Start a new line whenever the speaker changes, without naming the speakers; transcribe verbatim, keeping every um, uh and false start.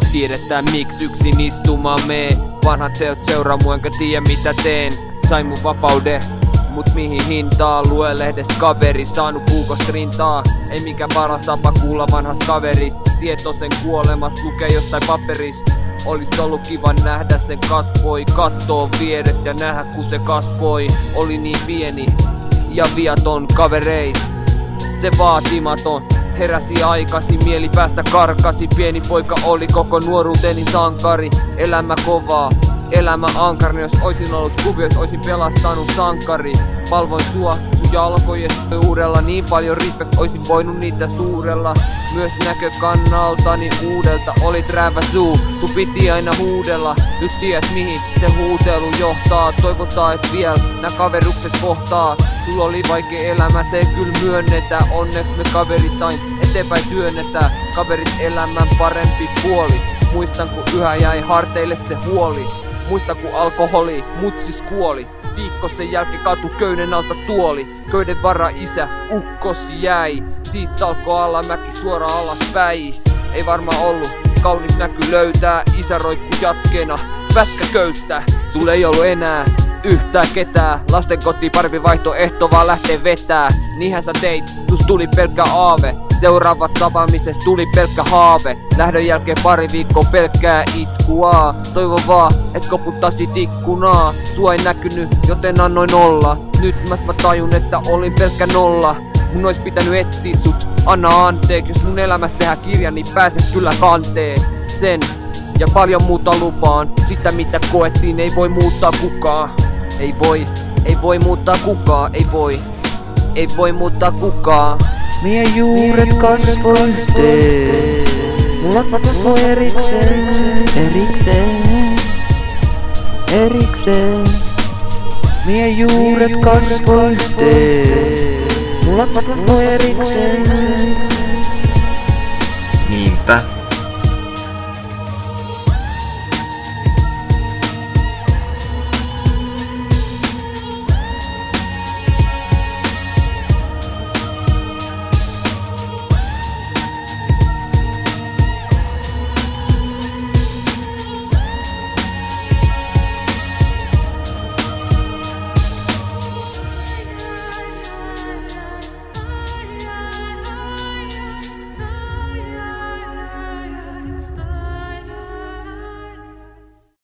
tiedetään miksi yksin istumaan mee. Vanhat seot seuraa mua enkä tiedä mitä teen. Sain mun vapauden, mut mihin hintaa? Lue lehdestä kaveri, saanut puukosta rintaa. Ei mikään paras tapa kuulla vanhasta kaverista. Tietoisen kuolemasta lukee jostain paperista. Olis ollut kiva nähdä sen kasvoi, kattoo vierestä ja nähdä kun se kasvoi. Oli niin pieni ja viaton kaverei, se vaatimaton. Heräsi aikaisin, mieli päästä karkasi. Pieni poika oli koko nuoruuteni sankari. Elämä kovaa, elämä ankari. Jos oisin ollut kuviois, oisin pelastanut sankari. Palvoin sua, sun jalkojen uudella. Niin paljon respect, oisin voinut niitä suurella. Myös näkökannaltani uudelta olit räävä suu, sun piti aina huudella. Nyt tiedät mihin se huutelu johtaa. Toivotaan et vielä nää kaverukset kohtaa. Sulla oli vaikea elämä, se kyllä myönnetään. Onneksi me kaverittain eteenpäin työnnetään. Kaverit elämän parempi puoli. Muistan kun yhä jäi harteille se huoli. Muistan kun alkoholi mutsis kuoli. Viikko sen jälkeen katu köyden alta tuoli. Köyden vara isä ukkos jäi. Siitä alkoi alamäki suoraan alaspäin. Ei varmaan ollut kaunis näky löytää. Isä roikku jatkeena pätkä köyttää. Sulle ei ollut enää yhtään ketään. Lasten kotiin parempi vaihtoehto vaan lähtee vetää. Niinhän sä teit, tus tuli pelkkä aave. Seuraavat tapaamisesta tuli pelkkä haave. Lähdön jälkeen pari viikkoa pelkkää itkua. Toivon vaan, et koputtasit ikkunaa. Sua ei näkynyt, joten annoin olla. Nyt mä tajun, että olin pelkkä nolla. Mun ois pitänyt etsiä sut, anna anteeksi. Jos mun elämästä tehdään kirja, niin pääset kyllä kanteen sen. Ja paljon muuta lupaan. Sitä mitä koettiin ei voi muuttaa kukaan. Ei voi, ei voi muuttaa kukaan. Ei voi, ei voi muuttaa kukaan.
Mie juuret kasvoi yhteen. Mulla kasvoi erikseen, erikseen, erikseen. Mie juuret kasvoi yhteen. Mulla kasvoi erikseen,